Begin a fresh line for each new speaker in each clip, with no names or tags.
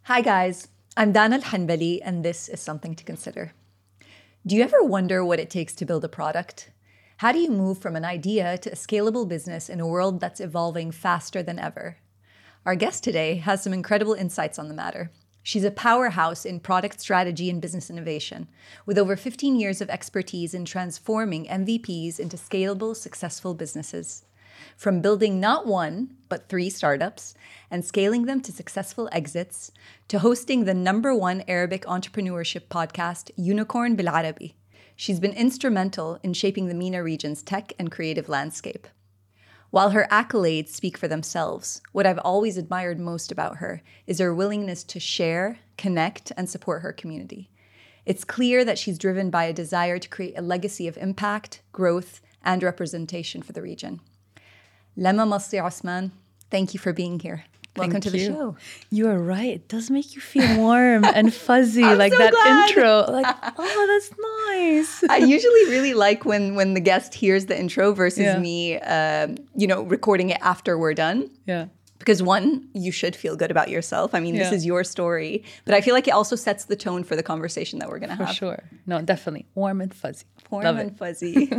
Hi guys, I'm Dana Al-Hanbali and this is Something to Consider. Do you ever wonder what it takes to build a product? How do you move from an idea to a scalable business in a world that's evolving faster than ever? Our guest today has some incredible insights on the matter. She's a powerhouse in product strategy and business innovation, with over 15 years of expertise in transforming MVPs into scalable, successful businesses. From building not one, but 3 startups and scaling them to successful exits, to hosting the #1 Arabic entrepreneurship podcast, Unicorn Bil Arabi. She's been instrumental in shaping the MENA region's tech and creative landscape. While her accolades speak for themselves, what I've always admired most about her is her willingness to share, connect, and support her community. It's clear that she's driven by a desire to create a legacy of impact, growth, and representation for the region. Lama Masri Osman, thank you for being here. Welcome to the show.
You are right. It does make you feel warm and fuzzy, like
so
that
glad.
intro. Like, oh, that's nice.
I usually really like when the guest hears the intro versus me, recording it after we're done.
Yeah.
Because one, you should feel good about yourself. I mean, this is your story. But I feel like it also sets the tone for the conversation that we're going to have.
For sure. No, definitely. Warm and fuzzy.
Warm and fuzzy.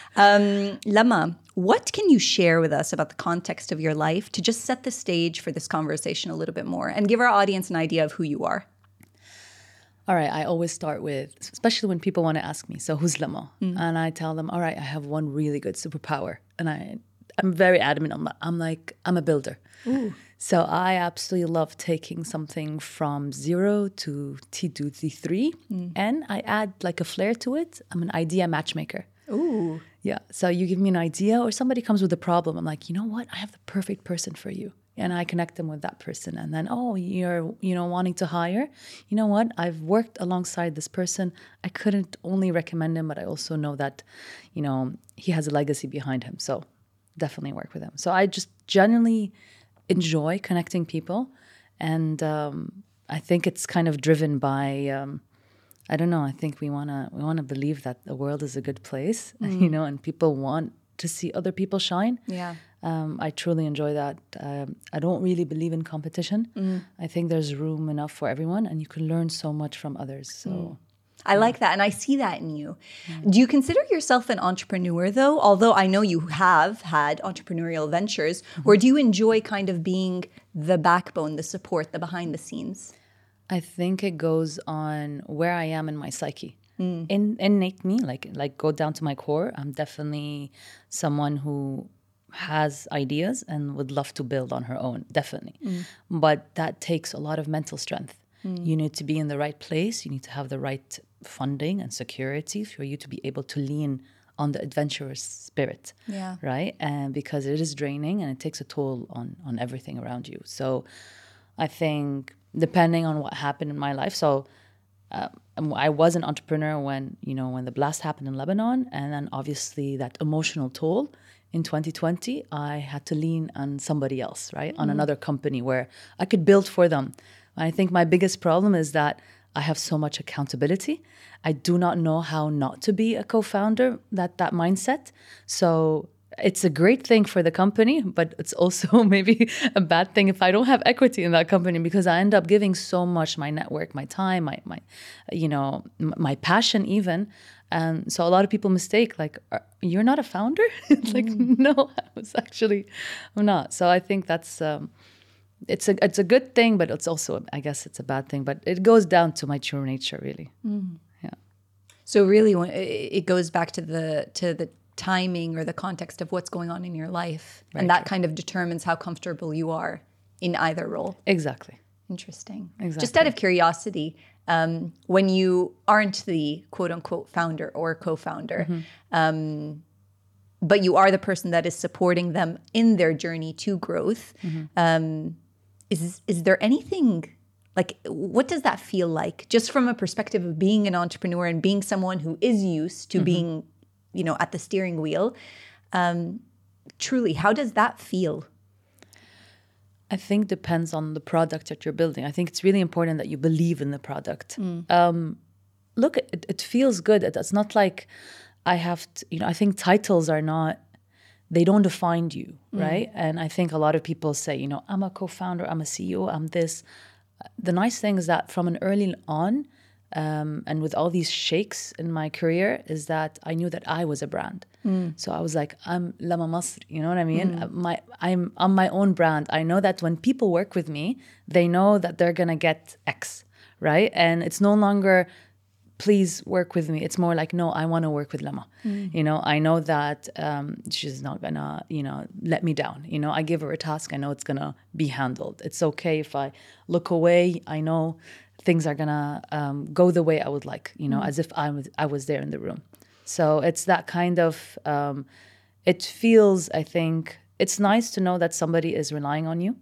Lama, what can you share with us about the context of your life to just set the stage for this conversation a little bit more and give our audience an idea of who you are?
All right. I always start with, especially when people want to ask me, so who's Lama? And I tell them, all right, I have one really good superpower. And I'm very adamant on that. I'm a builder. Ooh. So I absolutely love taking something from 0 to T2, T3. And I add like a flair to it. I'm an idea matchmaker.
Ooh.
Yeah. So you give me an idea or somebody comes with a problem. I'm like, you know what? I have the perfect person for you. And I connect them with that person. And then, you're, wanting to hire. You know what? I've worked alongside this person. I couldn't only recommend him, but I also know that, he has a legacy behind him. So definitely work with him. So I just genuinely enjoy connecting people. And I think it's kind of driven by, I don't know, I think we want to believe that the world is a good place, and people want to see other people shine.
Yeah.
I truly enjoy that. I don't really believe in competition. I think there's room enough for everyone and you can learn so much from others. So
I like that. And I see that in you. Do you consider yourself an entrepreneur, though? Although I know you have had entrepreneurial ventures, or do you enjoy kind of being the backbone, the support, the behind the scenes?
I think it goes on where I am in my psyche. Innate me, like go down to my core. I'm definitely someone who has ideas and would love to build on her own, definitely. But that takes a lot of mental strength. You need to be in the right place. You need to have the right funding and security for you to be able to lean on the adventurous spirit, right? And because it is draining and it takes a toll on everything around you. So I think depending on what happened in my life, so I was an entrepreneur when the blast happened in Lebanon, and then obviously that emotional toll in 2020, I had to lean on somebody else, right? On another company where I could build for them. I think my biggest problem is that I have so much accountability. I do not know how not to be a co-founder, that mindset. So it's a great thing for the company, but it's also maybe a bad thing if I don't have equity in that company, because I end up giving so much, my network, my time, my passion even. And so a lot of people mistake, like, you're not a founder? It's like, no, I'm not. So I think that's, it's a good thing, but it's also, I guess it's a bad thing, but it goes down to my true nature, really. Yeah.
So really it goes back to the timing or the context of what's going on in your life. Right. And that kind of determines how comfortable you are in either role.
Exactly.
Interesting.
Exactly.
Just out of curiosity, when you aren't the quote unquote founder or co-founder, but you are the person that is supporting them in their journey to growth, is there anything, like, what does that feel like? Just from a perspective of being an entrepreneur and being someone who is used to being, at the steering wheel, truly, how does that feel?
I think depends on the product that you're building. I think it's really important that you believe in the product. Look, it feels good. It's not like I have to, I think titles are not, they don't define you, right? And I think a lot of people say, I'm a co-founder, I'm a CEO, I'm this. the nice thing is that from an early on, and with all these shakes in my career, is that I knew that I was a brand. So I was like, I'm Lama Masri, you know what I mean? I'm my own brand. I know that when people work with me, they know that they're gonna get X, right? And it's no longer, please work with me. It's more like, no, I want to work with Lama. You know, I know that she's not gonna, let me down. You know, I give her a task, I know it's gonna be handled. It's okay if I look away. I know things are gonna go the way I would like, as if I was there in the room. So it's that kind of, it feels, I think, it's nice to know that somebody is relying on you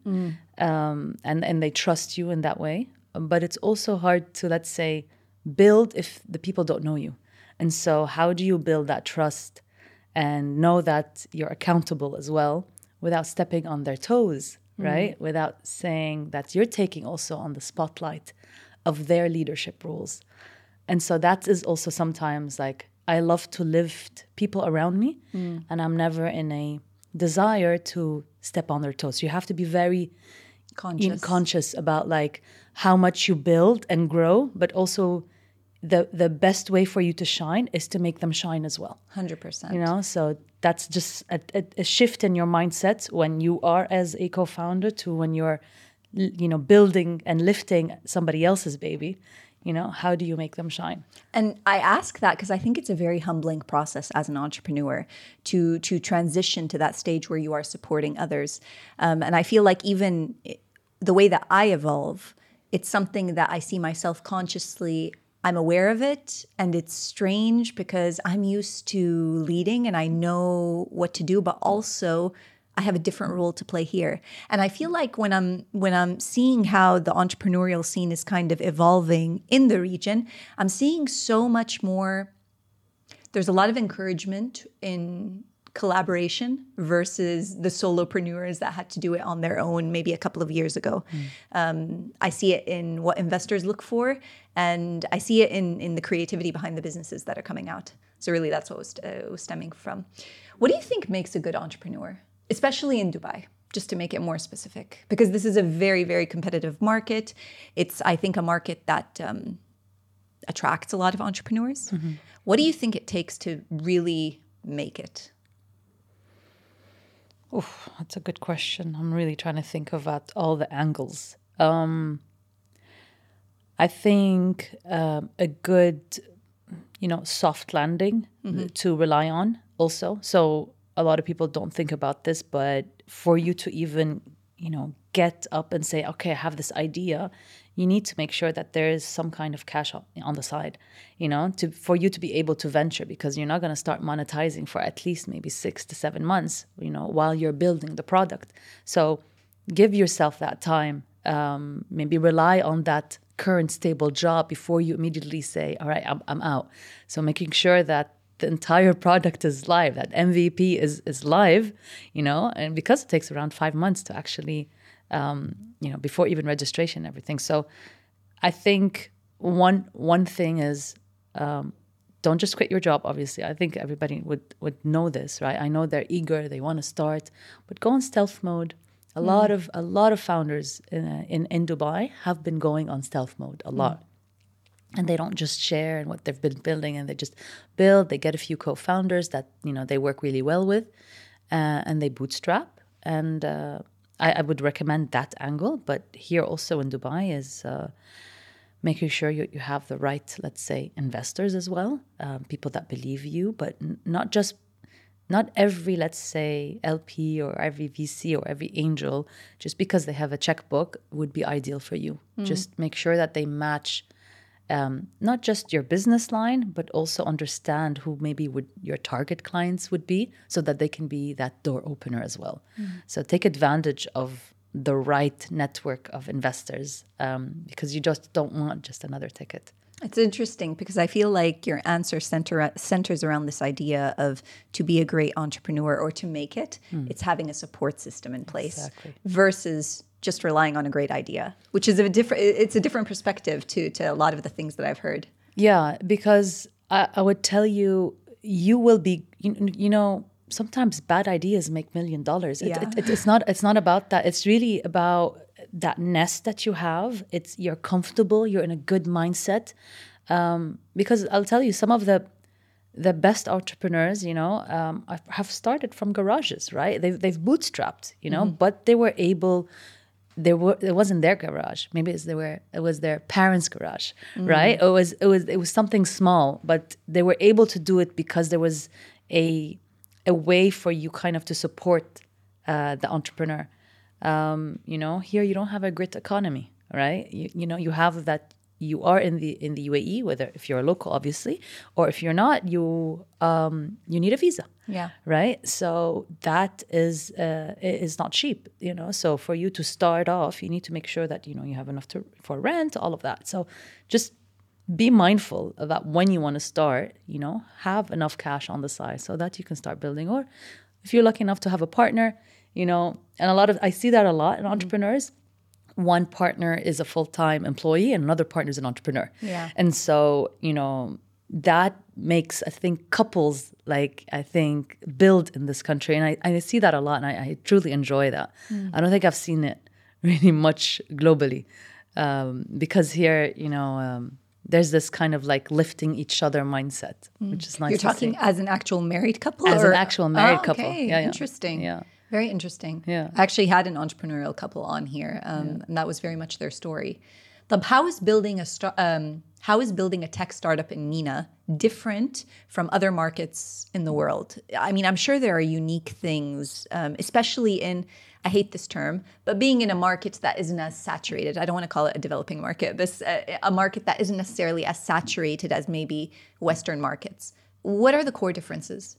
and they trust you in that way. But it's also hard to, let's say, build if the people don't know you. And so how do you build that trust and know that you're accountable as well without stepping on their toes, right? Without saying that you're taking also on the spotlight of their leadership roles. And so that is also sometimes like, I love to lift people around me and I'm never in a desire to step on their toes. You have to be very conscious about like how much you build and grow, but also the best way for you to shine is to make them shine as well.
100%.
So that's just a shift in your mindset when you are as a co-founder to when you're, building and lifting somebody else's baby. How do you make them shine?
And I ask that because I think it's a very humbling process as an entrepreneur to transition to that stage where you are supporting others. And I feel like even the way that I evolve, it's something that I see myself consciously. I'm aware of it, and it's strange because I'm used to leading and I know what to do, but also I have a different role to play here. And I feel like when I'm seeing how the entrepreneurial scene is kind of evolving in the region, I'm seeing so much more. There's a lot of encouragement in collaboration versus the solopreneurs that had to do it on their own maybe a couple of years ago. I see it in what investors look for, and I see it in the creativity behind the businesses that are coming out. So really that's what was stemming from. What do you think makes a good entrepreneur? Especially in Dubai, just to make it more specific, because this is a very, very competitive market. It's, I think, a market that attracts a lot of entrepreneurs. What do you think it takes to really make it?
Oh, that's a good question. I'm really trying to think about all the angles. I think a good, soft landing to rely on also. So a lot of people don't think about this, but for you to even, get up and say, okay, I have this idea, you need to make sure that there is some kind of cash on the side, for you to be able to venture, because you're not going to start monetizing for at least maybe 6 to 7 months, while you're building the product. So give yourself that time, maybe rely on that current stable job before you immediately say, all right, I'm out. So making sure that the entire product is live, that MVP is live, and because it takes around 5 months to actually, before even registration and everything. So I think one thing is, don't just quit your job, obviously. I think everybody would know this, right? I know they're eager, they want to start, but go on stealth mode. A lot of founders in Dubai have been going on stealth mode a lot. And they don't just share what they've been building, and they just build. They get a few co-founders that they work really well with, and they bootstrap. And I would recommend that angle. But here also in Dubai is making sure you have the right, let's say, investors as well, people that believe you, but not every, let's say, LP or every VC or every angel, just because they have a checkbook, would be ideal for you. Just make sure that they match. Not just your business line, but also understand who maybe your target clients would be, so that they can be that door opener as well. So take advantage of the right network of investors, because you just don't want just another ticket.
It's interesting because I feel like your answer centers around this idea of to be a great entrepreneur or to make it, it's having a support system in place versus just relying on a great idea, which is a different perspective to a lot of the things that I've heard.
Yeah, because I would tell you, you will be, sometimes bad ideas make $1 million.
Yeah.
It's not about that. It's really about that nest that you have. You're comfortable. You're in a good mindset. Because I'll tell you, some of the best entrepreneurs, have started from garages, right? They've bootstrapped, but they were able. It wasn't their garage. Maybe it was their parents' garage, right? It was something small, but they were able to do it because there was a way for you kind of to support the entrepreneur. Here you don't have a grid economy, right? You have that. You are in the UAE, whether if you're a local, obviously, or if you're not, you need a visa.
Yeah.
Right. So that is not cheap. So for you to start off, you need to make sure that you have enough for rent, all of that. So just be mindful that when you want to start, have enough cash on the side so that you can start building. Or if you're lucky enough to have a partner, and I see that a lot in entrepreneurs. One partner is a full-time employee and another partner is an entrepreneur.
Yeah.
And so, that makes, I think, couples, build in this country. And I see that a lot, and I truly enjoy that. I don't think I've seen it really much globally. Because here, there's this kind of lifting each other mindset, which is nice.
You're talking as an actual married couple?
As an actual married couple.
Okay,
Yeah,
interesting.
Yeah.
Very interesting.
Yeah.
I actually had an entrepreneurial couple on here, and that was very much their story. How is building a tech startup in MENA different from other markets in the world? I mean, I'm sure there are unique things, especially in, I hate this term, but being in a market that isn't as saturated. I don't want to call it a developing market, but a market that isn't necessarily as saturated as maybe Western markets. What are the core differences?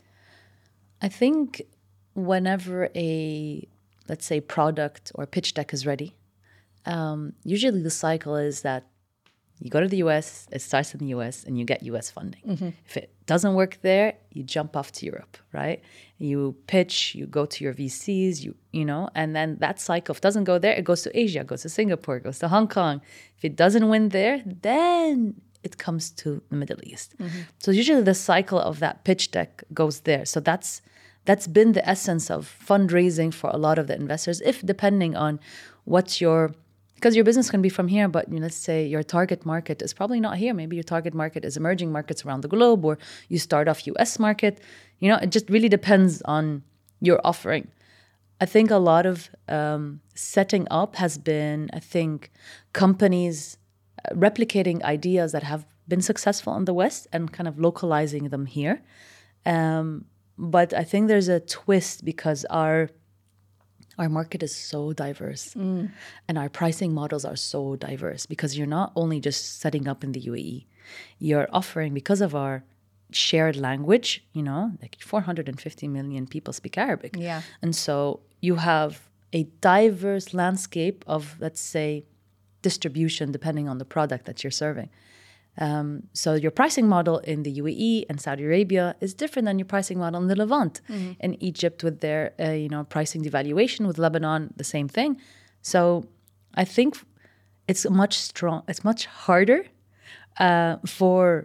I think whenever let's say, product or pitch deck is ready, usually the cycle is that you go to the US, it starts in the US, and you get US funding. Mm-hmm. If it doesn't work there, you jump off to Europe, right? You pitch, you go to your VCs, and then that cycle, if it doesn't go there, it goes to Asia, it goes to Singapore, it goes to Hong Kong. If it doesn't win there, then it comes to the Middle East. Mm-hmm. So usually the cycle of that pitch deck goes there. So that's been the essence of fundraising for a lot of the investors, if depending on because your business can be from here, but let's say your target market is probably not here. Maybe your target market is emerging markets around the globe, or you start off US market. It just really depends on your offering. I think a lot of setting up has been, companies replicating ideas that have been successful in the West and kind of localizing them here. But I think there's a twist because our market is so diverse and our pricing models are so diverse, because you're not only just setting up in the UAE, you're offering, because of our shared language, 450 million people speak Arabic.
Yeah.
And so you have a diverse landscape of, let's say, distribution depending on the product that you're serving. So your pricing model in the UAE and Saudi Arabia is different than your pricing model in the Levant. Mm-hmm. In Egypt with their pricing devaluation, with Lebanon the same thing. So I think it's much harder for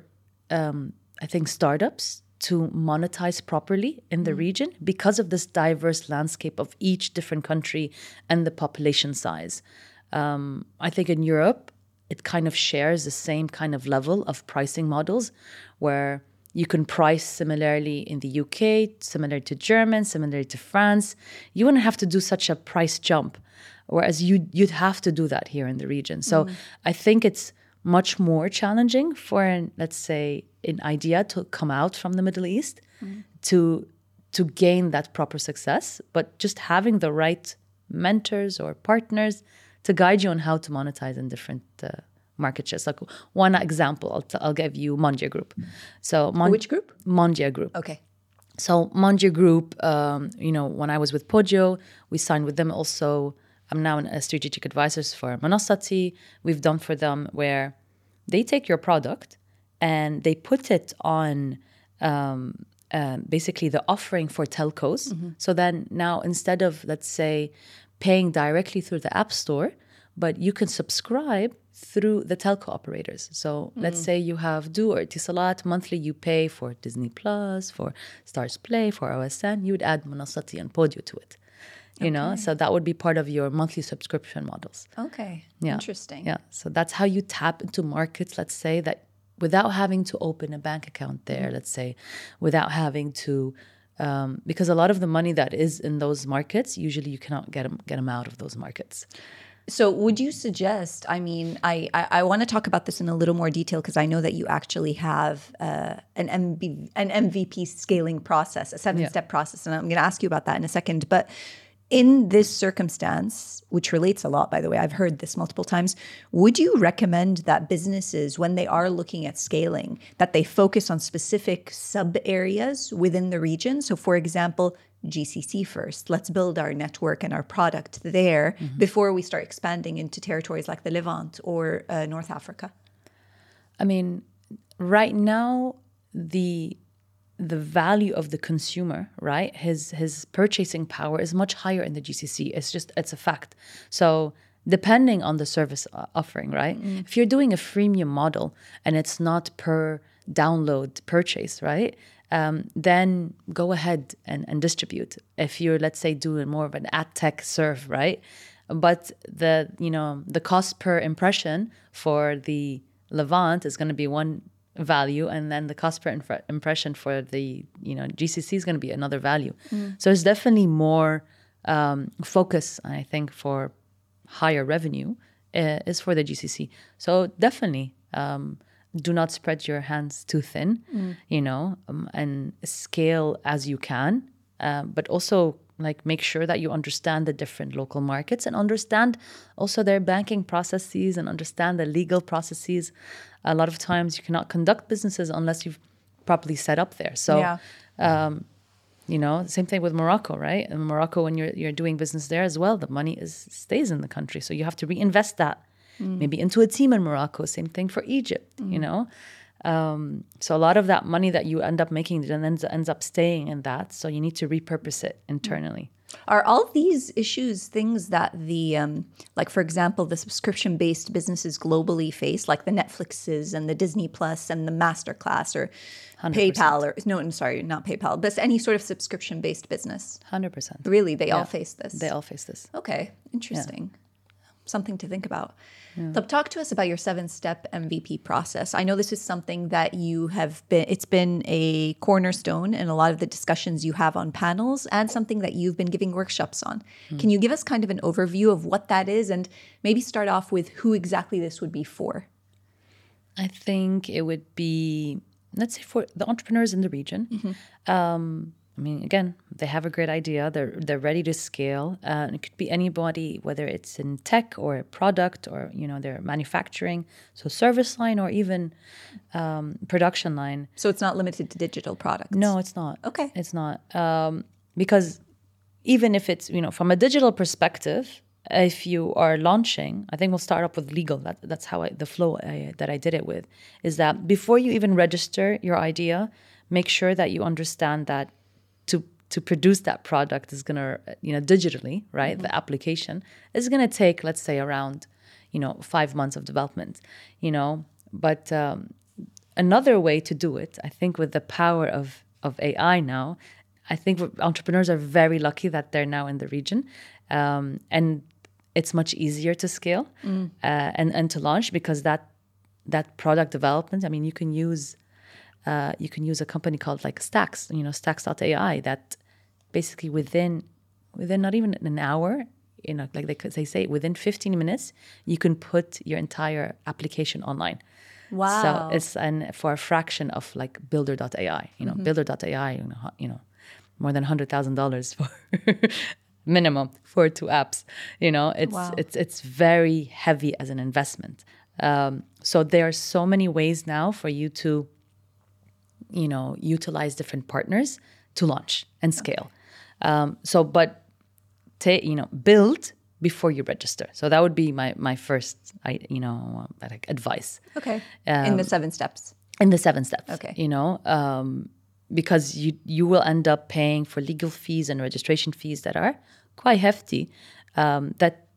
startups to monetize properly in the region because of this diverse landscape of each different country and the population size. I think in Europe, it kind of shares the same kind of level of pricing models, where you can price similarly in the UK, similar to German, similar to France. You wouldn't have to do such a price jump, whereas you'd have to do that here in the region. So I think it's much more challenging for an idea to come out from the Middle East to gain that proper success, but just having the right mentors or partners to guide you on how to monetize in different market shares. Like one example, I'll give you Mondia Group. So
which group?
Mondia Group.
Okay.
So Mondia Group, when I was with Podio, we signed with them also. I'm now a strategic advisors for Monossati. We've done for them where they take your product and they put it on basically the offering for telcos. Mm-hmm. So then now, instead of, let's say, paying directly through the App Store, but you can subscribe through the telco operators. So let's say you have Du or Etisalat, monthly you pay for Disney Plus, for Stars Play, for OSN, you would add Monossati and Podio to it. you know, so that would be part of your monthly subscription models.
Okay.
Yeah.
Interesting.
Yeah. So that's how you tap into markets, let's say, that without having to open a bank account there, let's say, without having to, because a lot of the money that is in those markets, usually you cannot get them out of those markets.
So would you suggest, I mean, I want to talk about this in a little more detail because I know that you actually have an MVP scaling process, a 7-step process, and I'm going to ask you about that in a second. But in this circumstance, which relates a lot, by the way, I've heard this multiple times, would you recommend that businesses, when they are looking at scaling, that they focus on specific sub-areas within the region? So for example, GCC first. Let's build our network and our product there before we start expanding into territories like the Levant or North Africa.
I mean, right now, the value of the consumer, right? His purchasing power is much higher in the GCC. It's a fact. So depending on the service offering, right? If you're doing a freemium model and it's not per download purchase, right? Then go ahead and distribute. If you're, let's say, doing more of an ad tech serve, right? But the cost per impression for the Levant is going to be one value, and then the cost per impression for the GCC is going to be another value. So there's definitely more focus, I think, for higher revenue is for the GCC. So definitely. Do not spread your hands too thin, and scale as you can. But also, like, make sure that you understand the different local markets and understand also their banking processes and understand the legal processes. A lot of times you cannot conduct businesses unless you've properly set up there. So, same thing with Morocco, right? In Morocco, when you're doing business there as well, the money stays in the country. So you have to reinvest that. Maybe into a team in Morocco. Same thing for Egypt, So a lot of that money that you end up making then ends up staying in that. So you need to repurpose it internally.
Are all these issues things that the, like, for example, the subscription-based businesses globally face, like the Netflixes and the Disney Plus and the Masterclass or 100%. PayPal or, no, I'm sorry, not PayPal, but any sort of subscription-based business?
100%.
Really? They all face this?
They all face this.
Okay. Interesting. Yeah. Something to think about. Talk to us about your 7-step MVP process. I know this is something that it's been a cornerstone in a lot of the discussions you have on panels and something that you've been giving workshops on. Can you give us kind of an overview of what that is and maybe start off with who exactly this would be for?
I think it would be, let's say, for the entrepreneurs in the region. I mean, again, they have a great idea. They're ready to scale. It could be anybody, whether it's in tech or a product or, they're manufacturing. So service line or even production line.
So it's not limited to digital products?
No, it's not.
Okay.
It's not. Because even if it's, from a digital perspective, if you are launching, I think we'll start up with legal. That's how the flow that I did it with, is that before you even register your idea, make sure that you understand that to produce that product is going to, digitally, right? The application is going to take, let's say, around, 5 months of development, But another way to do it, I think, with the power of AI now, I think entrepreneurs are very lucky that they're now in the region. And it's much easier to scale and to launch because that product development, I mean, you can use a company called like Stacks, Stacks.ai, that basically within not even an hour, like they say, within 15 minutes, you can put your entire application online.
Wow.
So it's for a fraction of like Builder.ai, Builder.ai, more than $100,000 for minimum for 2 apps. It's very heavy as an investment. So there are so many ways now for you to utilize different partners to launch and scale. Build before you register. So that would be my first, advice.
Okay. In the 7 steps.
In the 7 steps.
Okay.
Because you will end up paying for legal fees and registration fees that are quite hefty. That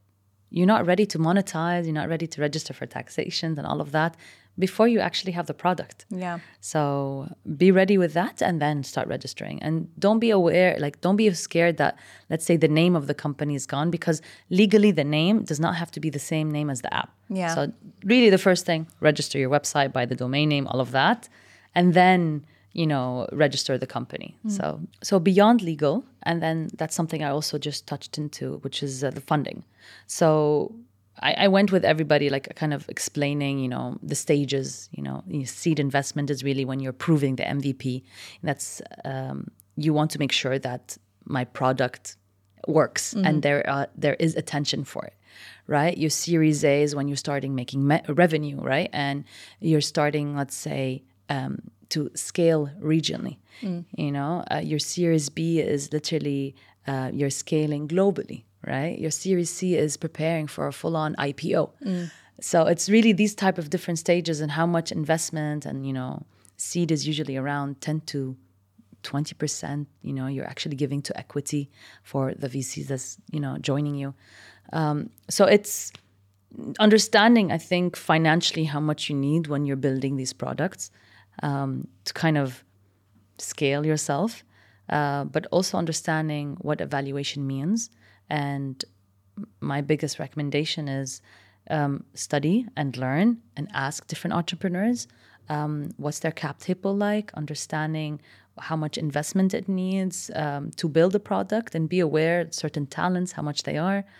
you're not ready to monetize, you're not ready to register for taxations and all of that before you actually have the product.
Yeah.
So be ready with that and then start registering. And don't be scared that, let's say, the name of the company is gone, because legally the name does not have to be the same name as the app.
Yeah.
So really the first thing, register your website, buy the domain name, all of that. And then, register the company. So beyond legal, and then that's something I also just touched into, which is the funding. So I went with everybody, like kind of explaining, the stages. Seed investment is really when you're proving the MVP. That's you want to make sure that my product works and there is attention for it, right? Your Series A is when you're starting making revenue, right? And you're starting, let's say, to scale regionally. Your Series B is literally you're scaling globally. Right? Your Series C is preparing for a full-on IPO. So it's really these type of different stages and how much investment, and, seed is usually around 10 to 20%, you're actually giving to equity for the VCs that's, joining you. So it's understanding, I think, financially how much you need when you're building these products to kind of scale yourself, but also understanding what evaluation means. And my biggest recommendation is study and learn and ask different entrepreneurs what's their cap table like, understanding how much investment it needs to build a product, and be aware of certain talents, how much they are.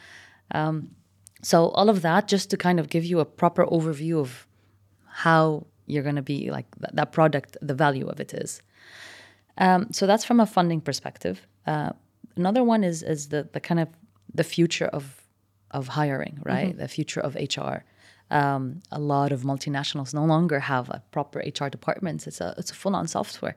So all of that just to kind of give you a proper overview of how you're going to be like that product, the value of it is. So that's from a funding perspective. Another one is the kind of the future of hiring, right? The future of HR. A lot of multinationals no longer have a proper HR department. It's a full-on software,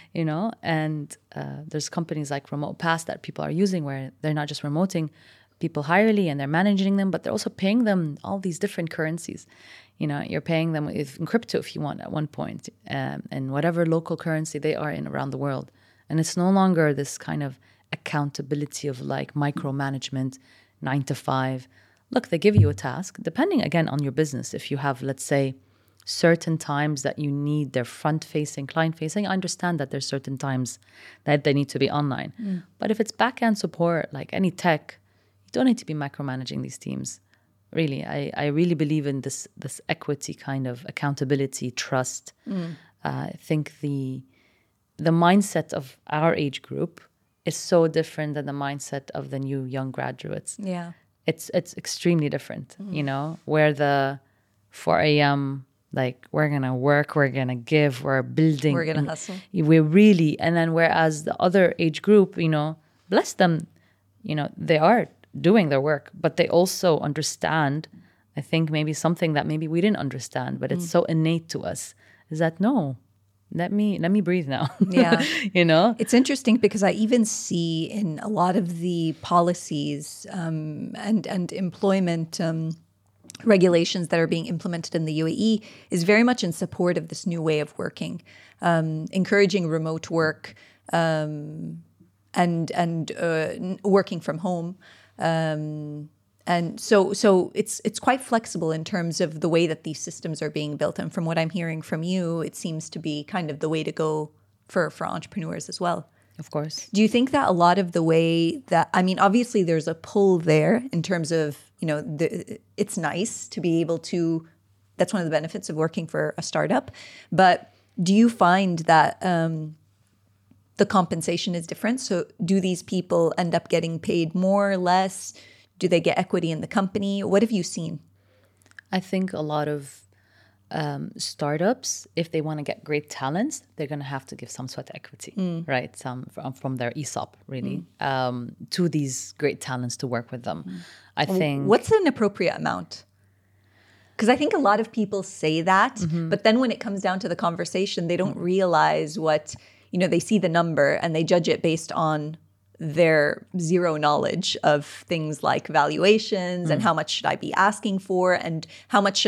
and there's companies like RemotePass that people are using where they're not just remoting people hirely and they're managing them, but they're also paying them all these different currencies. You're paying them in crypto if you want at one point, and whatever local currency they are in around the world. And it's no longer this kind of accountability of like micromanagement, 9 to 5. Look, they give you a task, depending again on your business. If you have, let's say, certain times that you need their front-facing, client-facing, I understand that there's certain times that they need to be online. But if it's back-end support, like any tech, you don't need to be micromanaging these teams. Really, I really believe in this equity kind of accountability, trust. I think the mindset of our age group is so different than the mindset of the new young graduates.
Yeah.
It's extremely different, where the 4 a.m., like, we're going to work, we're going to give, we're building.
We're going to hustle.
We're really, and then whereas the other age group, bless them, they are doing their work, but they also understand, I think maybe something that maybe we didn't understand, but it's so innate to us, is that no, let me breathe now.
Yeah.
It's
interesting because I even see in a lot of the policies and employment regulations that are being implemented in the UAE is very much in support of this new way of working, encouraging remote work and working from home. And so it's quite flexible in terms of the way that these systems are being built. And from what I'm hearing from you, it seems to be kind of the way to go for entrepreneurs as well.
Of course.
Do you think that a lot of the way that, obviously there's a pull there in terms of, it's nice to be able to, that's one of the benefits of working for a startup. But do you find that the compensation is different? So do these people end up getting paid more or less? Do they get equity in the company? What have you seen?
I think a lot of startups, if they want to get great talents, they're going to have to give some sweat equity, right? Some from their ESOP, really, to these great talents to work with them. I think.
What's an appropriate amount? Because I think a lot of people say that, but then when it comes down to the conversation, they don't realize what, they see the number and they judge it based on their zero knowledge of things like valuations and how much should I be asking for and how much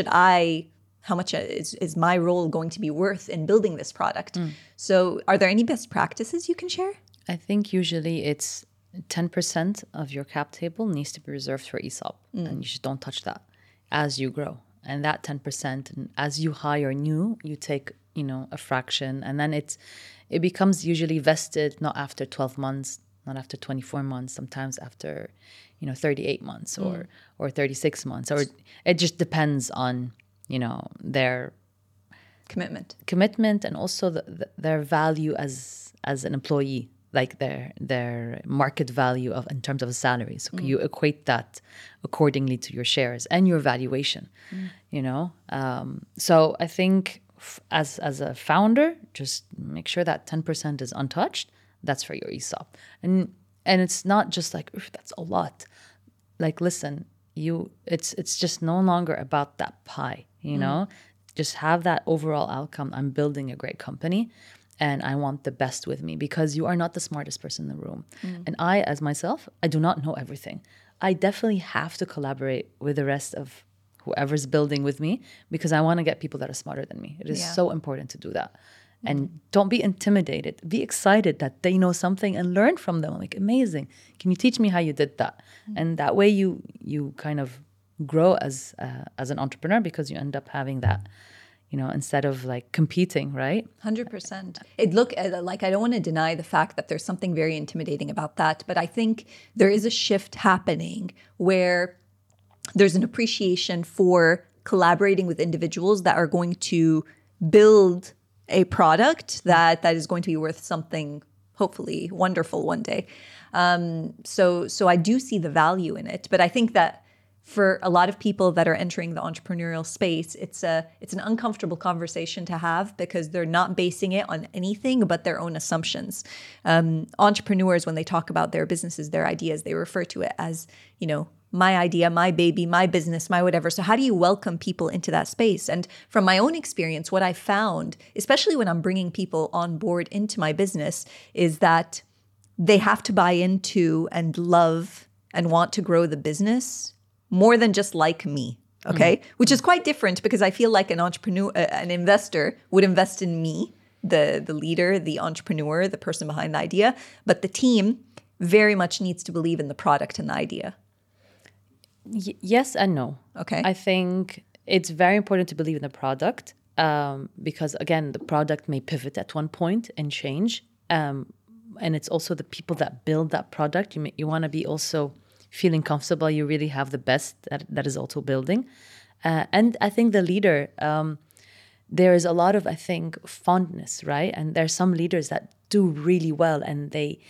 is my role going to be worth in building this product. So are there any best practices you can share?
I think usually it's 10% of your cap table needs to be reserved for ESOP, and you just don't touch that as you grow. And that 10%, and as you hire new, you take, a fraction, and then it becomes usually vested not after 12 months, not after 24 months, sometimes after, 38 months or 36 months, or it just depends on, their commitment and also their value as an employee, like their market value in terms of a salary. So you equate that accordingly to your shares and your valuation, So I think as a founder, just make sure that 10% is untouched. That's for your ESOP. And it's not just like, that's a lot. Like, listen, it's just no longer about that pie, Just have that overall outcome. I'm building a great company and I want the best with me, because you are not the smartest person in the room. And I, as myself, I do not know everything. I definitely have to collaborate with the rest of whoever's building with me, because I want to get people that are smarter than me. It is so important to do that. And don't be intimidated. Be excited that they know something and learn from them. Like, amazing. Can you teach me how you did that? And that way you kind of grow as an entrepreneur, because you end up having that, instead of like competing, right?
100%. It look like, I don't want to deny the fact that there's something very intimidating about that, but I think there is a shift happening where there's an appreciation for collaborating with individuals that are going to build a product that is going to be worth something, hopefully wonderful one day. So I do see the value in it, but I think that for a lot of people that are entering the entrepreneurial space, it's an uncomfortable conversation to have, because they're not basing it on anything but their own assumptions. Entrepreneurs, when they talk about their businesses, their ideas, they refer to it as, my idea, my baby, my business, my whatever. So how do you welcome people into that space? And from my own experience, what I found, especially when I'm bringing people on board into my business, is that they have to buy into and love and want to grow the business more than just like me, okay? Which is quite different, because I feel like an entrepreneur, an investor would invest in me, the leader, the entrepreneur, the person behind the idea, but the team very much needs to believe in the product and the idea.
Yes and no.
Okay.
I think it's very important to believe in the product, because, again, the product may pivot at one point and change. And it's also the people that build that product. You want to be also feeling comfortable. You really have the best that is also building. And I think the leader, there is a lot of, I think, fondness, right? And there's some leaders that do really well, and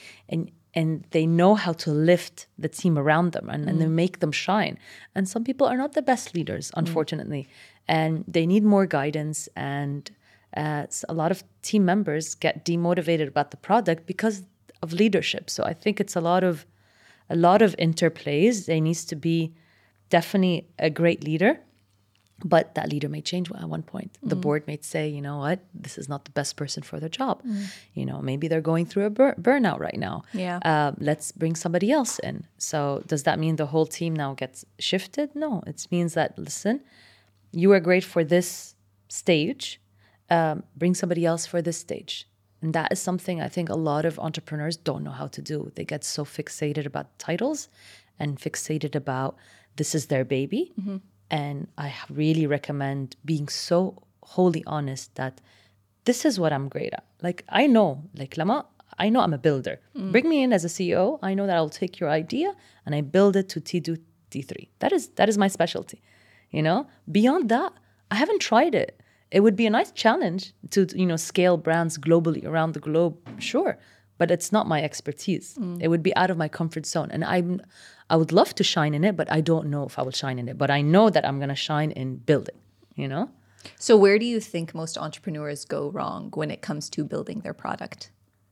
they know how to lift the team around them and they make them shine. And some people are not the best leaders, unfortunately, and they need more guidance. And a lot of team members get demotivated about the product because of leadership. So I think it's a lot of interplays. There needs to be definitely a great leader, but that leader may change at one point. The board may say, you know what, this is not the best person for their job. Maybe they're going through a burnout right now. Let's bring somebody else in. So does that mean the whole team now gets shifted? No, it means that, listen, you are great for this stage. Bring somebody else for this stage. And that is something I think a lot of entrepreneurs don't know how to do. They get so fixated about titles and fixated about this is their baby. And I really recommend being so wholly honest that this is what I'm great at. Like, I know, like Lama, I know I'm a builder. Bring me in as a CEO. I know that I'll take your idea and I build it to T2, T3. That is my specialty. Beyond that, I haven't tried it. It would be a nice challenge to, scale brands globally around the globe, sure, but it's not my expertise. It would be out of my comfort zone. And I would love to shine in it, but I don't know if I will shine in it. But I know that I'm going to shine in building,
So where do you think most entrepreneurs go wrong when it comes to building their product?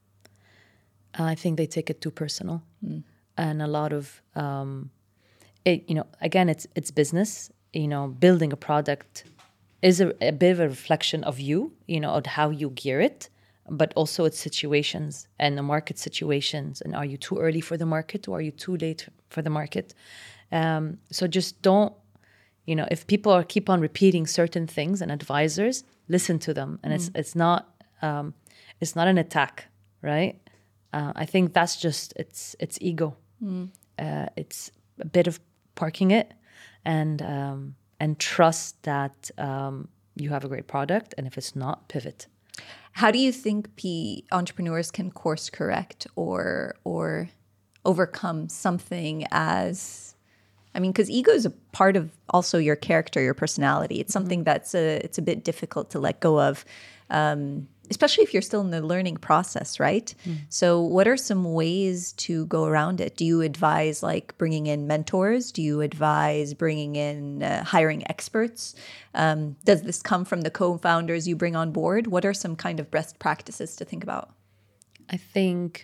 I think they take it too personal. And a lot of, again, it's business. Building a product is a bit of a reflection of you, of how you gear it, but also its situations and the market situations. And are you too early for the market or are you too late for the market? So just don't, if people keep on repeating certain things and advisors, listen to them. And it's not an attack, right? I think that's just it's ego. It's a bit of parking it and trust that you have a great product, and if it's not, pivot.
How do you think entrepreneurs can course correct or overcome something as, I mean, because ego is a part of also your character, your personality. It's something that's it's a bit difficult to let go of, especially if you're still in the learning process, right? So what are some ways to go around it? Do you advise like bringing in mentors? Do you advise bringing in hiring experts? Does this come from the co-founders you bring on board? What are some kind of best practices to think about?
I think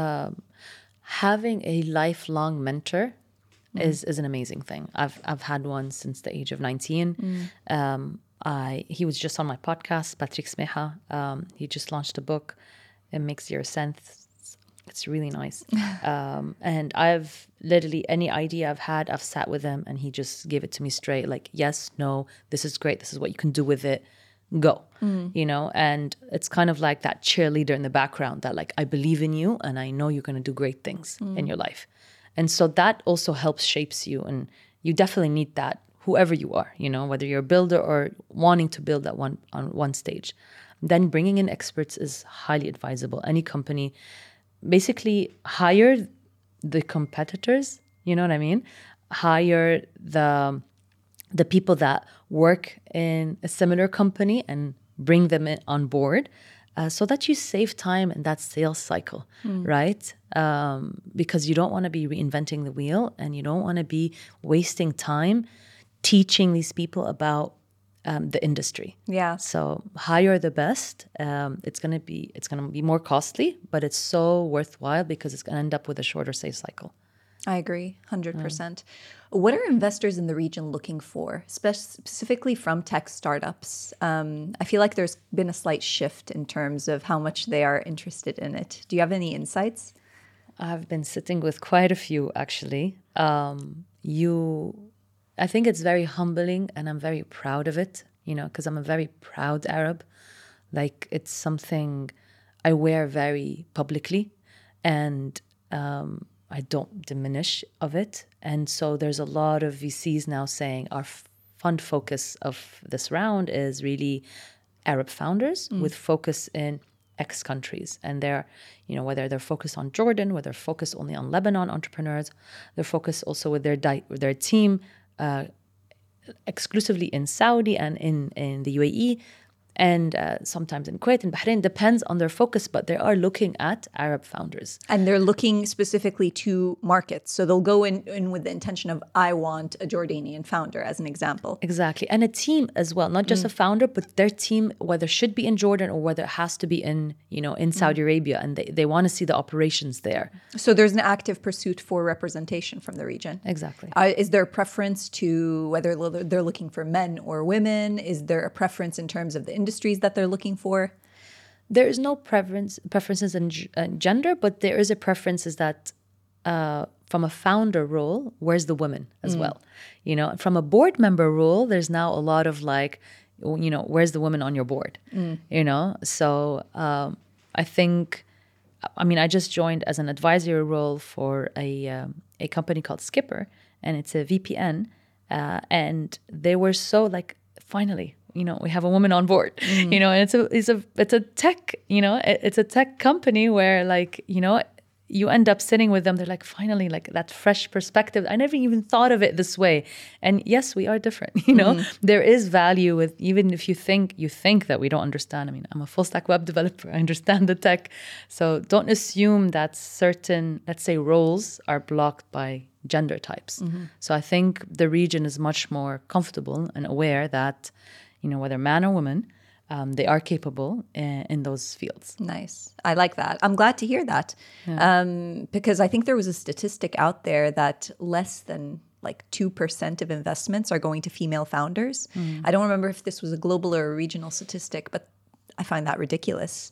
having a lifelong mentor is an amazing thing. I've had one since the age of 19. He was just on my podcast, Patrick Smeha. He just launched a book. It makes zero sense. It's really nice. And I've literally, any idea I've sat with him and he just gave it to me straight. Like, yes, no, this is great. This is what you can do with it. Go, and it's kind of like that cheerleader in the background that like, I believe in you and I know you're going to do great things in your life. And so that also helps shapes you. And you definitely need that, whoever you are, whether you're a builder or wanting to build at on one stage. Then bringing in experts is highly advisable. Any company, basically hire the competitors, you know what I mean? Hire the people that work in a similar company and bring them on board so that you save time in that sales cycle, right? Because you don't want to be reinventing the wheel and you don't want to be wasting time teaching these people about the industry.
Yeah.
So hire the best. It's gonna be more costly, but it's so worthwhile because it's gonna end up with a shorter sales cycle.
I agree, 100%. What are investors in the region looking for, specifically from tech startups? I feel like there's been a slight shift in terms of how much they are interested in it. Do you have any insights?
I've been sitting with quite a few, actually. I think it's very humbling and I'm very proud of it, because I'm a very proud Arab. Like, it's something I wear very publicly and I don't diminish of it. And so there's a lot of VCs now saying our fund focus of this round is really Arab founders with focus in X countries. And they're, whether they're focused on Jordan, whether they're focused only on Lebanon entrepreneurs, they're focused also with their team exclusively in Saudi and in the UAE. And sometimes in Kuwait and Bahrain, depends on their focus, but they are looking at Arab founders.
And they're looking specifically to markets. So they'll go in with the intention of, I want a Jordanian founder, as an example.
Exactly. And a team as well, not just a founder, but their team, whether should be in Jordan or whether it has to be in Saudi Arabia. And they want to see the operations there.
So there's an active pursuit for representation from the region.
Exactly.
Is there a preference to whether they're looking for men or women? Is there a preference in terms of the industries that they're looking for?
There is no preferences in gender, but there is a preference is that from a founder role, where's the women as well? From a board member role, there's now a lot of like, where's the woman on your board? So I think, I just joined as an advisory role for a company called Skipper, and it's a VPN, and they were so like, finally, we have a woman on board, and it's a tech, it's a tech company where like, you end up sitting with them. They're like, finally, like that fresh perspective. I never even thought of it this way. And yes, we are different, there is value with, even if you think that we don't understand. I'm a full stack web developer. I understand the tech. So don't assume that certain, let's say, roles are blocked by gender types. So I think the region is much more comfortable and aware that, whether man or woman, they are capable in those fields.
Nice. I like that. I'm glad to hear that. Yeah. Because I think there was a statistic out there that less than like 2% of investments are going to female founders. I don't remember if this was a global or a regional statistic, but I find that ridiculous.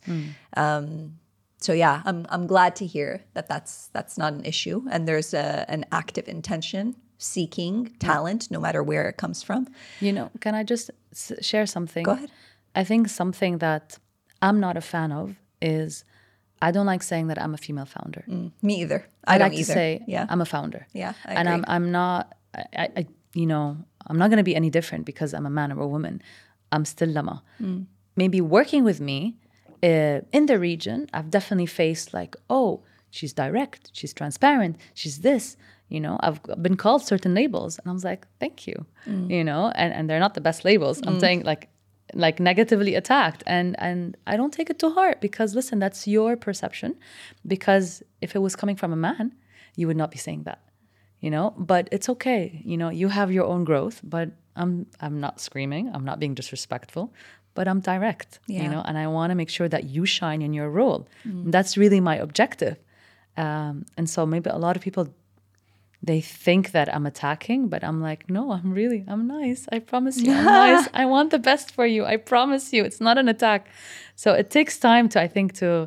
So yeah, I'm glad to hear that that's not an issue. And there's an active intention seeking talent, no matter where it comes from.
Can I just share something?
Go ahead.
I think something that I'm not a fan of is I don't like saying that I'm a female founder.
Me either.
I
don't
like to
either.
say
Yeah.
I'm a founder.
Yeah, I
And
agree.
I'm not, I'm not going to be any different because I'm a man or a woman. I'm still Lama. Maybe working with me in the region, I've definitely faced like, oh, she's direct, she's transparent, she's this. I've been called certain labels, and I was like, thank you. And they're not the best labels. I'm saying like negatively attacked, and I don't take it to heart because listen, that's your perception. Because if it was coming from a man, you would not be saying that. But it's okay. You have your own growth, but I'm not screaming, I'm not being disrespectful, but I'm direct.
Yeah.
And I want to make sure that you shine in your role. That's really my objective. And so maybe a lot of people, they think that I'm attacking, but I'm like, no, I'm nice. I promise you, I'm nice. I want the best for you. I promise you, it's not an attack. So it takes time to, I think, to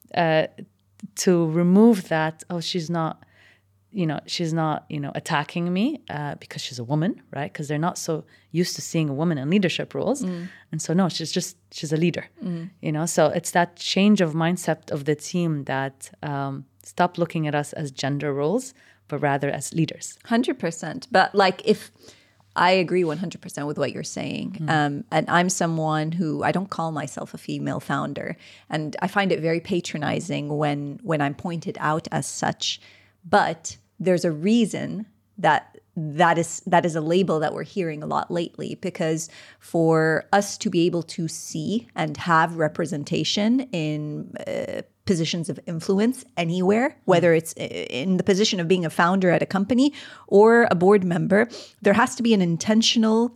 remove that. Oh, she's not attacking me because she's a woman, right? Because they're not so used to seeing a woman in leadership roles. And so, no, she's a leader, So it's that change of mindset of the team that stop looking at us as gender roles, but rather as leaders.
100%. But like, if I agree 100% with what you're saying, and I'm someone who, I don't call myself a female founder, and I find it very patronizing when I'm pointed out as such. But there's a reason that is a label that we're hearing a lot lately, because for us to be able to see and have representation in positions of influence anywhere, whether it's in the position of being a founder at a company or a board member, there has to be an intentional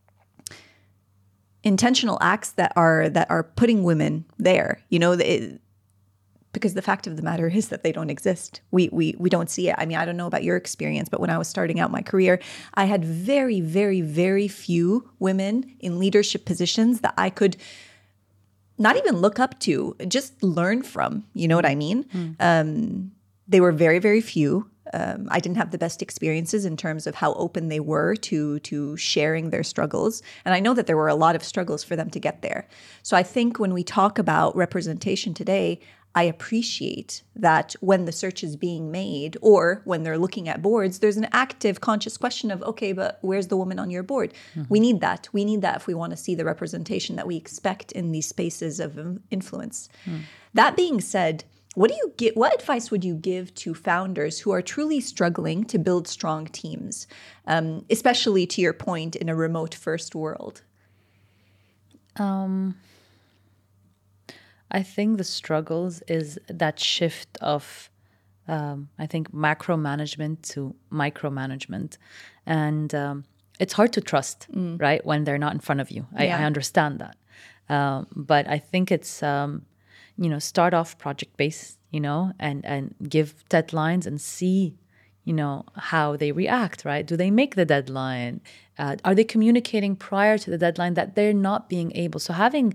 acts that are putting women there. Because the fact of the matter is that they don't exist. We don't see it. I mean, I don't know about your experience, but when I was starting out my career, I had very, very, very few women in leadership positions that I could not even look up to, just learn from. You know what I mean? They were very, very few. I didn't have the best experiences in terms of how open they were to sharing their struggles. And I know that there were a lot of struggles for them to get there. So I think when we talk about representation today, I appreciate that when the search is being made or when they're looking at boards, there's an active, conscious question of, okay, but where's the woman on your board? We need that. We need that if we want to see the representation that we expect in these spaces of influence. That being said, what advice would you give to founders who are truly struggling to build strong teams, especially to your point in a remote first world?
I think the struggles is that shift of, I think, macro management to micromanagement. And it's hard to trust, right, when they're not in front of you. I understand that. But I think it's, start off project-based, and give deadlines and see, how they react, right? Do they make the deadline? Are they communicating prior to the deadline that they're not being able? So having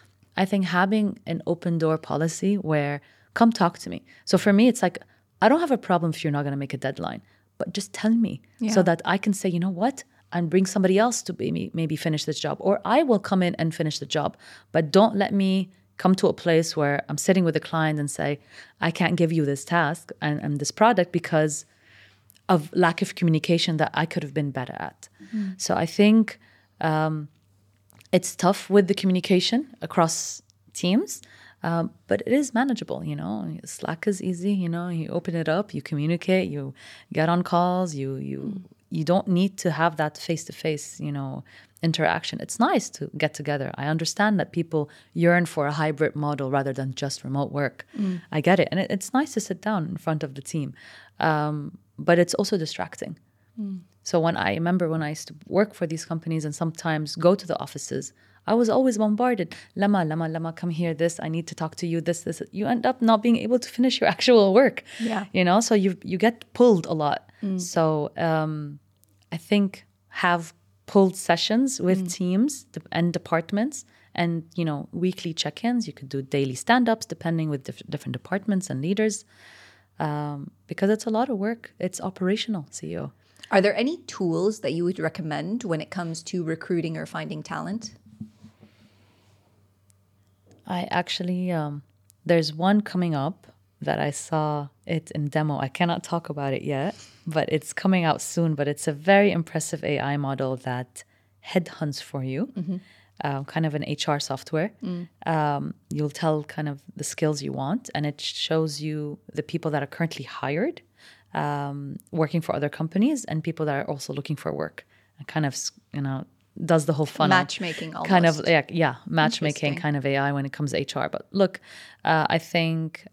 an open door policy where come talk to me. So for me, it's like, I don't have a problem if you're not going to make a deadline, but just tell me so that I can say, you know what, and bring somebody else to maybe finish this job, or I will come in and finish the job. But don't let me come to a place where I'm sitting with a client and say, I can't give you this task and this product because of lack of communication that I could have been better at. So I think it's tough with the communication across teams, but it is manageable, Slack is easy, you open it up, you communicate, you get on calls, you don't need to have that face-to-face, interaction. It's nice to get together. I understand that people yearn for a hybrid model rather than just remote work. I get it. And it's nice to sit down in front of the team. But it's also distracting. So when I used to work for these companies and sometimes go to the offices, I was always bombarded. Lama, come here, this, I need to talk to you, this. You end up not being able to finish your actual work. Yeah. So you get pulled a lot. So I think have pulled sessions with teams and departments and, weekly check-ins. You could do daily stand-ups depending with different departments and leaders because it's a lot of work. It's operational, CEO.
Are there any tools that you would recommend when it comes to recruiting or finding talent?
I actually There's one coming up that I saw it in demo. I cannot talk about it yet, but it's coming out soon. But it's a very impressive AI model that headhunts for you, kind of an HR software. You'll tell kind of the skills you want, and it shows you the people that are currently hired, working for other companies, and people that are also looking for work. And kind of, does the whole funnel.
Matchmaking almost.
Kind of, matchmaking kind of AI when it comes to HR. But look, I think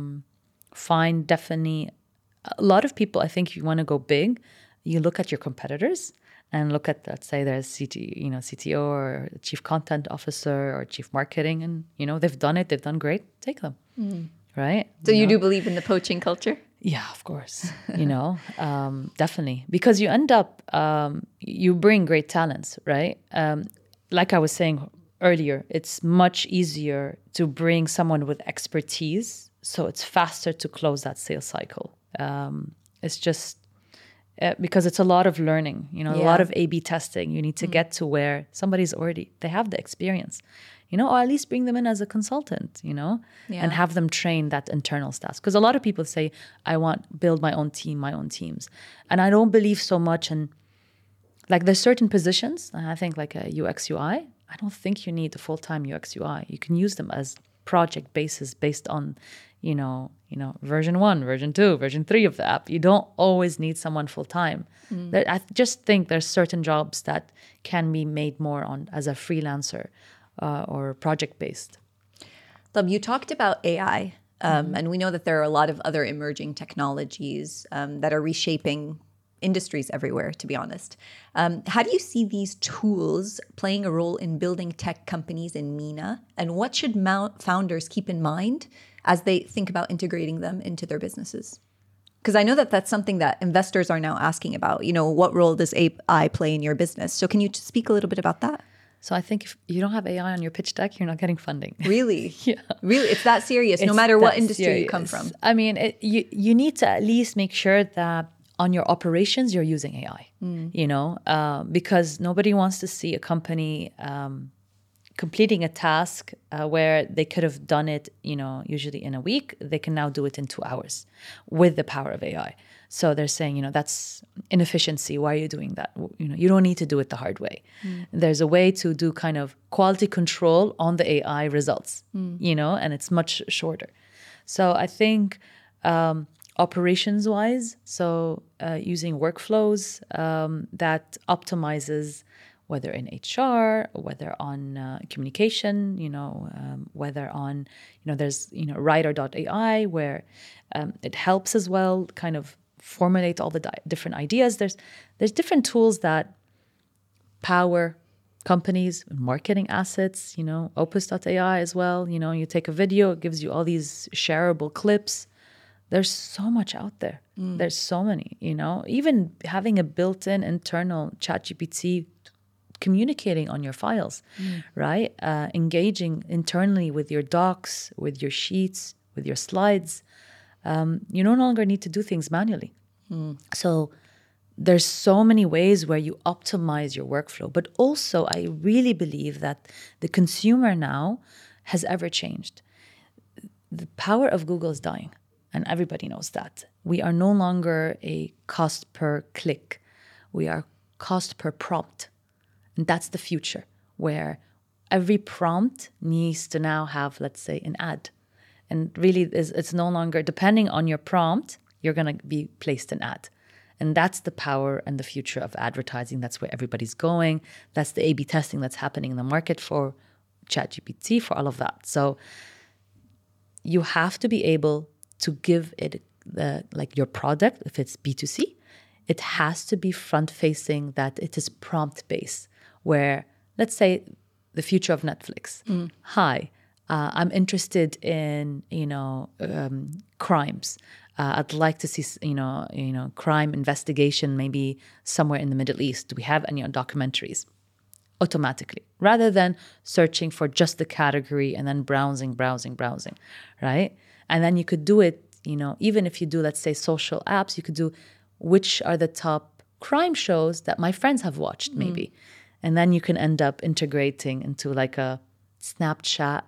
find definitely, a lot of people, I think if you want to go big, you look at your competitors and look at, let's say there's CTO or chief content officer or chief marketing, and, they've done it, they've done great, take them, right?
So you do believe in the poaching culture?
Yeah, of course. Definitely. Because you end up, you bring great talents, right? Like I was saying earlier, it's much easier to bring someone with expertise. So it's faster to close that sales cycle. It's just because it's a lot of learning, a lot of A/B testing. You need to get to where they have the experience. Or at least bring them in as a consultant, and have them train that internal staff. Because a lot of people say, I want build my own team, my own teams. And I don't believe so much in, like, there's certain positions, and I think like a UX UI, I don't think you need a full-time UX UI. You can use them as project basis based on, version 1, version 2, version 3 of the app. You don't always need someone full-time. I just think there's certain jobs that can be made more on as a freelancer. Or project-based.
You talked about AI, and we know that there are a lot of other emerging technologies that are reshaping industries everywhere, to be honest. How do you see these tools playing a role in building tech companies in MENA? And what should founders keep in mind as they think about integrating them into their businesses? Because I know that that's something that investors are now asking about. What role does AI play in your business? So can you speak a little bit about that?
So I think if you don't have AI on your pitch deck, you're not getting funding.
Really?
Yeah.
Really? It's that serious, no matter what industry you come from?
I mean, you need to at least make sure that on your operations, you're using AI, because nobody wants to see a company completing a task where they could have done it, usually in a week. They can now do it in 2 hours with the power of AI. So they're saying, that's inefficiency. Why are you doing that? You don't need to do it the hard way. There's a way to do kind of quality control on the AI results, and it's much shorter. So I think operations-wise, using workflows that optimizes whether in HR, whether on communication, whether on, there's, writer.ai where it helps as well kind of formulate all the different ideas. There's different tools that power companies, marketing assets, Opus.ai as well. You take a video, it gives you all these shareable clips. There's so much out there. There's so many, even having a built-in internal ChatGPT communicating on your files, right? Engaging internally with your docs, with your sheets, with your slides. You no longer need to do things manually. So there's so many ways where you optimize your workflow. But also, I really believe that the consumer now has ever changed. The power of Google is dying, and everybody knows that. We are no longer a cost per click. We are cost per prompt. And that's the future, where every prompt needs to now have, let's say, an ad. And really, it's no longer, depending on your prompt, you're going to be placed an ad. And that's the power and the future of advertising. That's where everybody's going. That's the A/B testing that's happening in the market for ChatGPT, for all of that. So you have to be able to give it your product, if it's B2C, it has to be front-facing, that it is prompt-based, where, let's say, the future of Netflix. Hi, I'm interested in, crimes. I'd like to see, crime investigation maybe somewhere in the Middle East. Do we have any documentaries? Automatically, rather than searching for just the category and then browsing, right? And then you could do it, even if you do, let's say, social apps, you could do which are the top crime shows that my friends have watched, maybe. And then you can end up integrating into like a Snapchat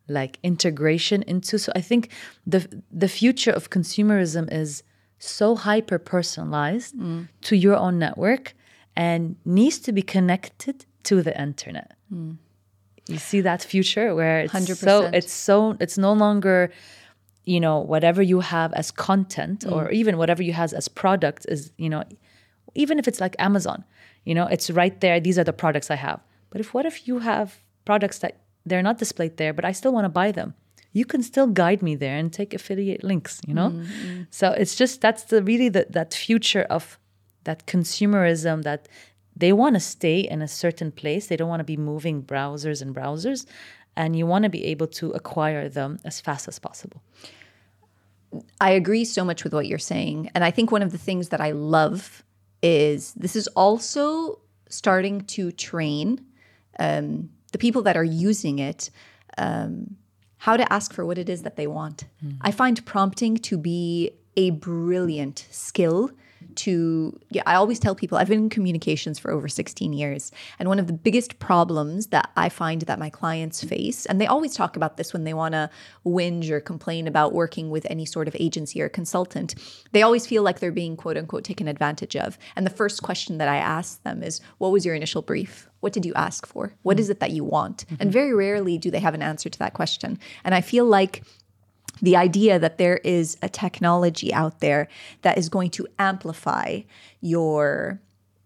like integration into. So I think the future of consumerism is so hyper personalized to your own network and needs to be connected to the internet. You see that future where it's
100%.
it's no longer, you know, whatever you have as content or even whatever you have as product is, you know, even if it's like Amazon, you know, it's right there. These are the products I have. But what if you have products that they're not displayed there, but I still want to buy them? You can still guide me there and take affiliate links, you know? So it's just, that's that future of that consumerism, that they want to stay in a certain place. They don't want to be moving browsers and browsers. And you want to be able to acquire them as fast as possible.
I agree so much with what you're saying. And I think one of the things that I love is this is also starting to train the people that are using it how to ask for what it is that they want. I find prompting to be a brilliant skill I always tell people I've been in communications for over 16 years. And one of the biggest problems that I find that my clients face, and they always talk about this when they want to whinge or complain about working with any sort of agency or consultant, they always feel like they're being quote unquote taken advantage of. And the first question that I ask them is, what was your initial brief? What did you ask for? What is it that you want? And very rarely do they have an answer to that question. And I feel like the idea that there is a technology out there that is going to amplify your,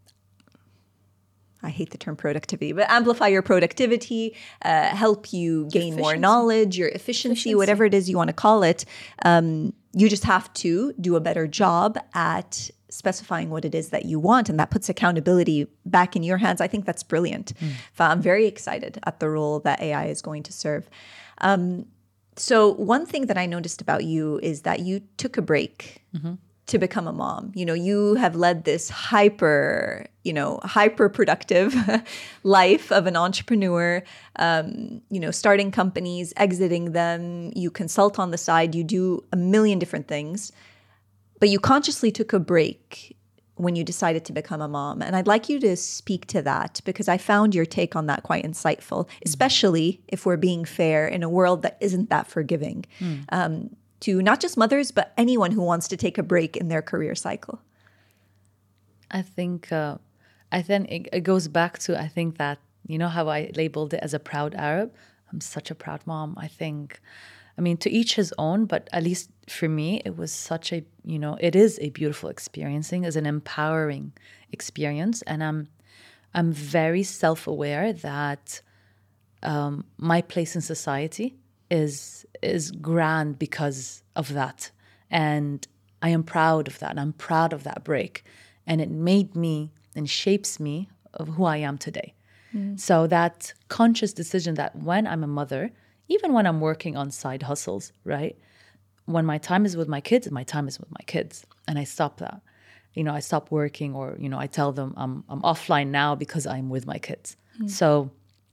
I hate the term productivity, but amplify your productivity, help you gain more knowledge, your efficiency, whatever it is you want to call it. You just have to do a better job at specifying what it is that you want. And that puts accountability back in your hands. I think that's brilliant. I'm very excited at the role that AI is going to serve. So one thing that I noticed about you is that you took a break to become a mom. You know, you have led this hyper productive life of an entrepreneur, starting companies, exiting them. You consult on the side, you do a million different things, but you consciously took a break when you decided to become a mom. And I'd like you to speak to that because I found your take on that quite insightful, especially if we're being fair in a world that isn't that forgiving to not just mothers, but anyone who wants to take a break in their career cycle.
I think it goes back to, I think that, you know how I labeled it as a proud Arab? I'm such a proud mom. I mean, to each his own, but at least for me, it was such a, it is a beautiful experiencing, is an empowering experience. And I'm very self-aware that my place in society is grand because of that. And I am proud of that. And I'm proud of that break. And it made me and shapes me of who I am today. So that conscious decision that when I'm a mother, even when I'm working on side hustles, right? When my time is with my kids, my time is with my kids. And I stop that. I stop working or, I tell them I'm offline now because I'm with my kids. So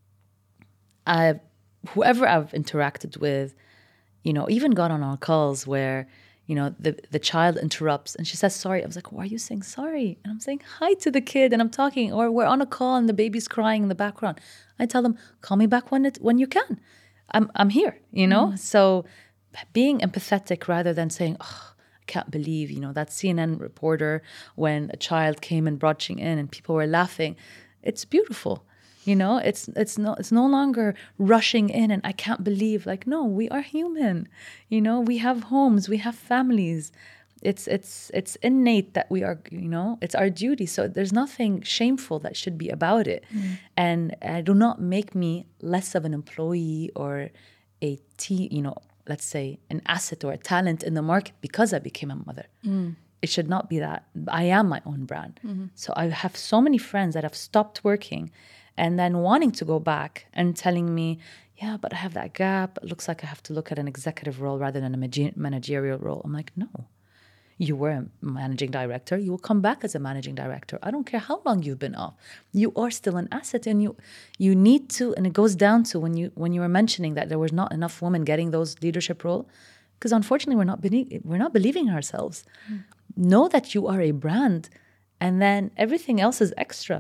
whoever I've interacted with, even got on our calls where, the child interrupts and she says, sorry. I was like, why are you saying sorry? And I'm saying hi to the kid and I'm talking, or we're on a call and the baby's crying in the background. I tell them, call me back when you can. I'm here, So being empathetic rather than saying, oh, I can't believe, that CNN reporter when a child came and brought in and people were laughing. It's beautiful. It's no longer rushing in and I can't believe, like, no, we are human. We have homes, we have families. It's innate that we are, it's our duty. So there's nothing shameful that should be about it. And do not make me less of an employee or let's say an asset or a talent in the market because I became a mother. It should not be that. I am my own brand. So I have so many friends that have stopped working and then wanting to go back and telling me, yeah, but I have that gap. It looks like I have to look at an executive role rather than a managerial role. I'm like, no. You were a managing director. You will come back as a managing director. I don't care how long you've been off. You are still an asset, and you need to. And it goes down to when you were mentioning that there was not enough women getting those leadership roles, because unfortunately we're not believing in ourselves. Know that you are a brand, and then everything else is extra.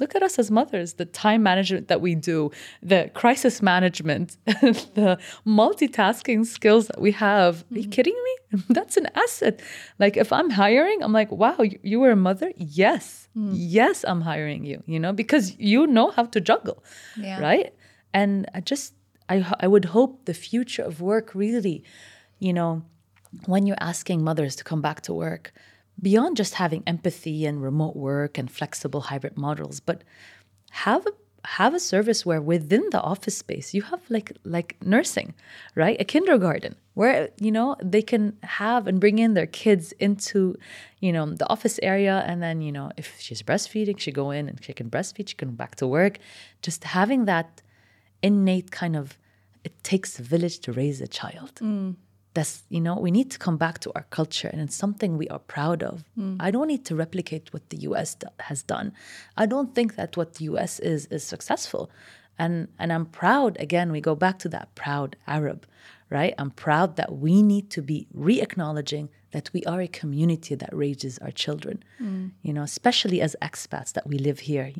Look at us as mothers, the time management that we do, the crisis management, the multitasking skills that we have. Are you kidding me? That's an asset. Like if I'm hiring, I'm like, wow, you were a mother? Yes. Yes, I'm hiring you, because you know how to juggle, right? And I would hope the future of work really, when you're asking mothers to come back to work, beyond just having empathy and remote work and flexible hybrid models, but have a service where within the office space you have like nursing, right? A kindergarten where they can have and bring in their kids into the office area, and then if she's breastfeeding, she go in and she can breastfeed, she can go back to work. Just having that innate kind of, it takes a village to raise a child. That's, we need to come back to our culture, and it's something we are proud of. I don't need to replicate what the US has done. I don't think that what the US is successful. And I'm proud, again, we go back to that proud Arab, right? I'm proud that we need to be re-acknowledging that we are a community that raises our children, especially as expats that we live here,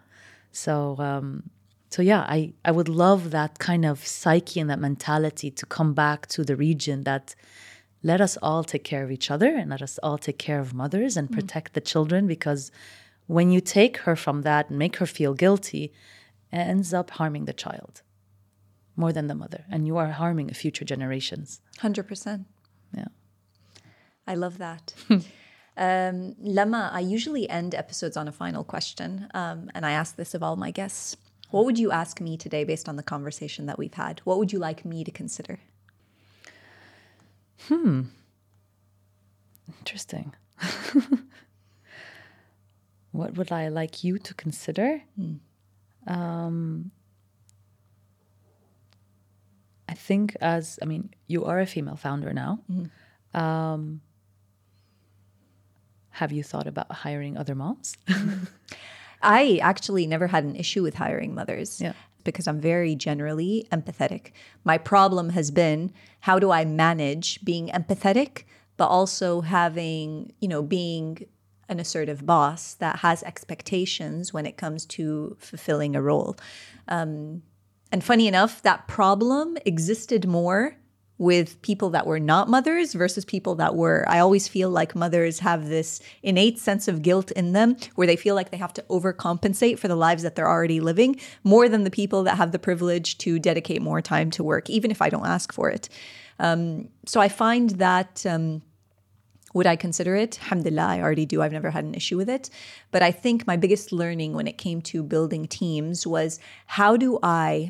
So yeah, I would love that kind of psyche and that mentality to come back to the region, that let us all take care of each other and let us all take care of mothers and protect the children, because when you take her from that and make her feel guilty, it ends up harming the child more than the mother. And you are harming future generations.
100%.
Yeah.
I love that. Lama, I usually end episodes on a final question. And I ask this of all my guests. What would you ask me today based on the conversation that we've had? What would you like me to consider?
Interesting. What would I like you to consider? I think you are a female founder now. Have you thought about hiring other moms?
I actually never had an issue with hiring mothers because I'm very generally empathetic. My problem has been, how do I manage being empathetic, but also having, being an assertive boss that has expectations when it comes to fulfilling a role. And funny enough, that problem existed more with people that were not mothers versus people that were. I always feel like mothers have this innate sense of guilt in them where they feel like they have to overcompensate for the lives that they're already living more than the people that have the privilege to dedicate more time to work, even if I don't ask for it. So I find that, would I consider it? Alhamdulillah, I already do. I've never had an issue with it. But I think my biggest learning when it came to building teams was, how do I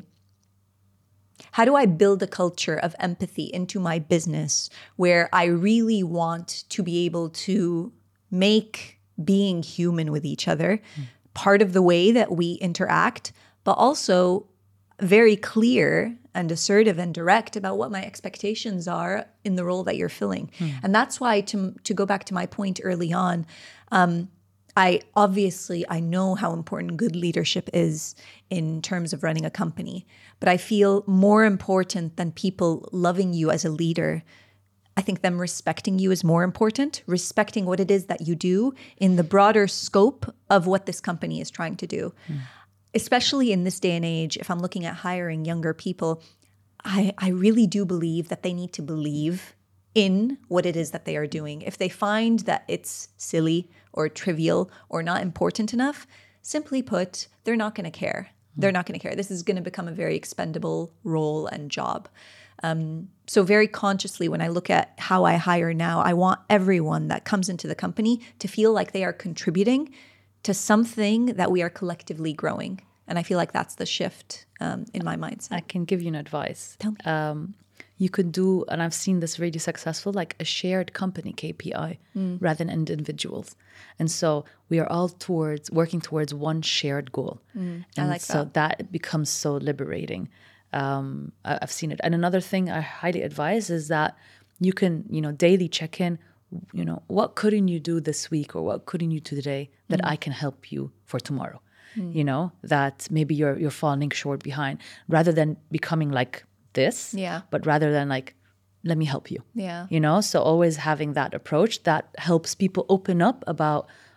build a culture of empathy into my business where I really want to be able to make being human with each other part of the way that we interact, but also very clear and assertive and direct about what my expectations are in the role that you're filling. And that's why, to go back to my point early on, I know how important good leadership is in terms of running a company, but I feel more important than people loving you as a leader, I think them respecting you is more important, respecting what it is that you do in the broader scope of what this company is trying to do. Especially in this day and age, if I'm looking at hiring younger people, I really do believe that they need to believe in what it is that they are doing. If they find that it's silly or trivial or not important enough, simply put, they're not going to care. They're not going to care. This is going to become a very expendable role and job. So very consciously, when I look at how I hire now, I want everyone that comes into the company to feel like they are contributing to something that we are collectively growing. And I feel like that's the shift in my mindset.
I can give you an advice.
Tell me.
You could do, and I've seen this really successful, like a shared company KPI rather than individuals. And so we are all working towards one shared goal. And
I like
so that becomes so liberating. I've seen it. And another thing I highly advise is that you can, daily check in, what couldn't you do this week or what couldn't you do today that I can help you for tomorrow? That maybe you're falling short behind, rather than becoming like this, but rather than like, let me help you. So always having that approach that helps people open up about,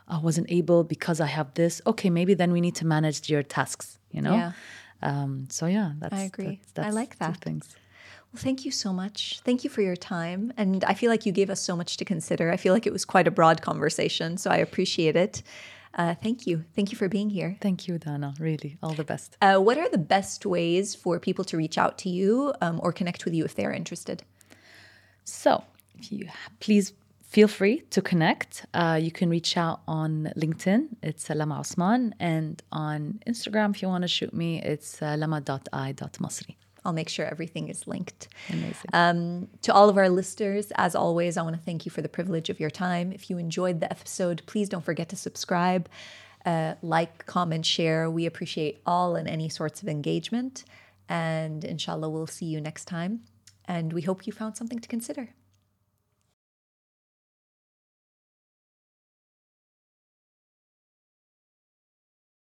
I wasn't able because I have this. Okay, maybe then we need to manage your tasks, you know?
Yeah.
So yeah, that's
I agree.
That's
I like that.
two things.
Well, thank you so much. Thank you for your time. And I feel like you gave us so much to consider. I feel like it was quite a broad conversation, so I appreciate it. Thank you. Thank you for being here.
Thank you, Dana. Really, all the best.
What are the best ways for people to reach out to you or connect with you if they're interested?
So, if you please feel free to connect. You can reach out on LinkedIn. It's Lama Osman. And on Instagram, if you want to shoot me, it's lama.i.masri.
I'll make sure everything is linked.
Amazing.
To all of our listeners, as always, I want to thank you for the privilege of your time. If you enjoyed the episode, please don't forget to subscribe, like, comment, share. We appreciate all and any sorts of engagement. And inshallah, we'll see you next time. And we hope you found something to consider.